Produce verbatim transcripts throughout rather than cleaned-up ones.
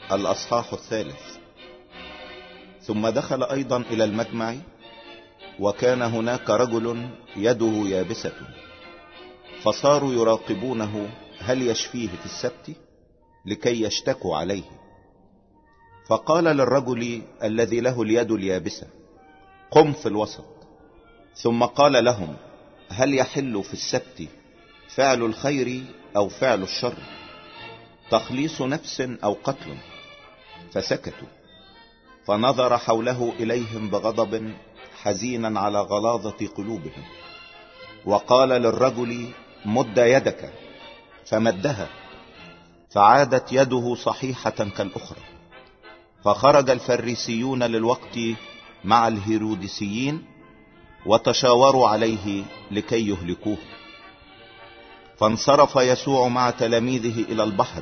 الأصحاح الثالث. ثم دخل أيضا إلى المجمع، وكان هناك رجل يده يابسة، فصاروا يراقبونه هل يشفيه في السبت لكي يشتكوا عليه. فقال للرجل الذي له اليد اليابسة: قم في الوسط. ثم قال لهم: هل يحل في السبت فعل الخير أو فعل الشر، تخليص نفس أو قتل؟ فسكتوا. فنظر حوله إليهم بغضب حزينا على غلاظة قلوبهم، وقال للرجل: مد يدك. فمدها، فعادت يده صحيحة كالأخرى. فخرج الفريسيون للوقت مع الهيروديسيين، وتشاوروا عليه لكي يهلكوه. فانصرف يسوع مع تلاميذه إلى البحر،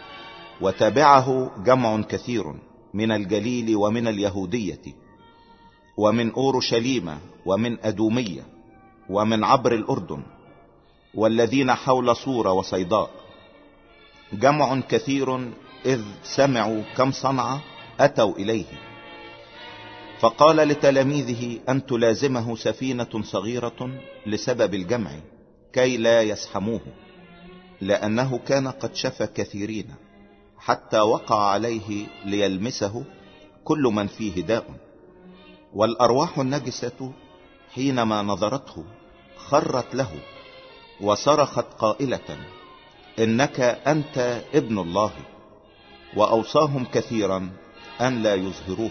وتبعه جمع كثير من الجليل ومن اليهودية ومن أورشليم ومن أدومية ومن عبر الأردن والذين حول صور وصيداء، جمع كثير إذ سمعوا كم صنع أتوا إليه. فقال لتلاميذه أن تلازمه سفينة صغيرة لسبب الجمع كي لا يسحموه، لأنه كان قد شفى كثيرين حتى وقع عليه ليلمسه كل من فيه داء. والأرواح النجسة حينما نظرته خرت له وصرخت قائلة: إنك أنت ابن الله. وأوصاهم كثيرا أن لا يظهروه.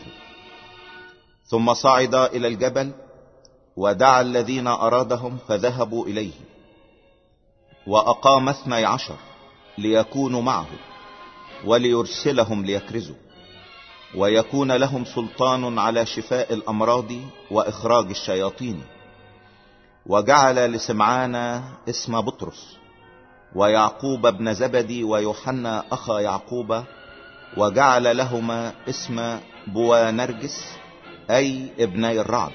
ثم صعد إلى الجبل ودعا الذين أرادهم فذهبوا إليه، وأقام اثني عشر ليكونوا معه وليرسلهم ليكرزوا، ويكون لهم سلطان على شفاء الأمراض وإخراج الشياطين. وجعل لسمعان اسم بطرس ويعقوب ابن زبدي ويوحنا أخا يعقوب، وجعل لهما اسم بوانرجس أي ابني الرعد،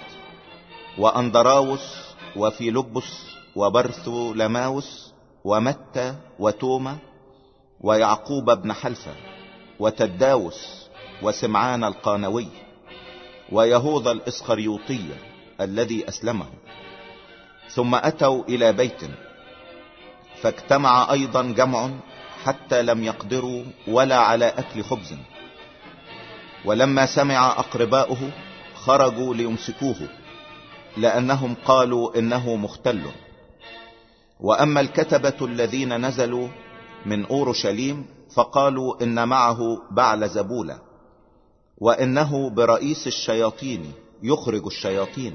وأندراوس وفيلبس وبرثولماوس ومتى وتوما ويعقوب ابن حلفة وتداوس وسمعان القانوي ويهوذا الإسخريوطي الذي أسلمه. ثم أتوا إلى بيت، فاجتمع أيضا جمع حتى لم يقدروا ولا على أكل خبز. ولما سمع أقرباؤه خرجوا ليمسكوه، لأنهم قالوا إنه مختل. وأما الكتبة الذين نزلوا من أورشليم فقالوا إن معه بعلزبول، وإنه برئيس الشياطين يخرج الشياطين.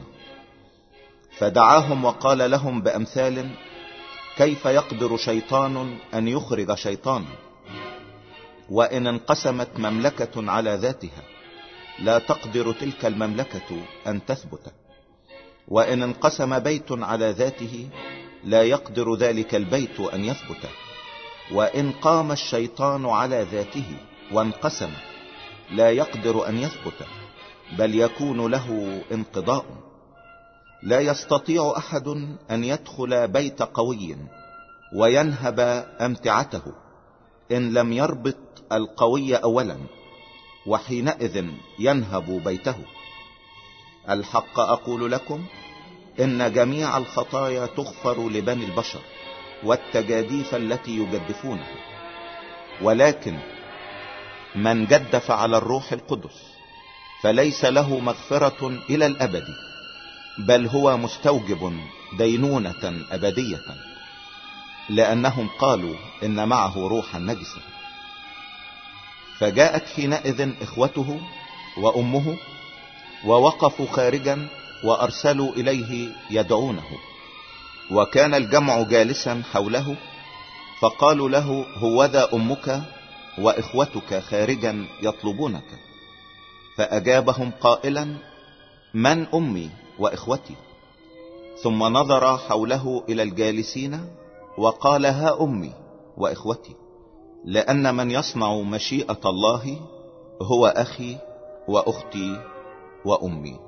فدعاهم وقال لهم بأمثال: كيف يقدر شيطان أن يخرج شيطانا؟ وإن انقسمت مملكة على ذاتها لا تقدر تلك المملكة أن تثبت، وإن انقسم بيت على ذاته لا يقدر ذلك البيت أن يثبت. وإن قام الشيطان على ذاته وانقسم لا يقدر أن يثبت، بل يكون له انقضاء. لا يستطيع أحد أن يدخل بيت قوي وينهب أمتعته إن لم يربط القوي أولا، وحينئذ ينهب بيته. الحق أقول لكم إن جميع الخطايا تغفر لبني البشر والتجاديف التي يجدفونها، ولكن من جدف على الروح القدس فليس له مغفرة إلى الأبد، بل هو مستوجب دينونة أبدية، لأنهم قالوا إن معه روحا نجسا. فجاءت حينئذ إخوته وأمه ووقفوا خارجا وأرسلوا إليه يدعونه. وكان الجمع جالسا حوله، فقالوا له: هوذا أمك وإخوتك خارجا يطلبونك. فأجابهم قائلا: من أمي وإخوتي؟ ثم نظر حوله إلى الجالسين وقال: ها أمي وإخوتي، لأن من يصنع مشيئة الله هو أخي وأختي وأمي.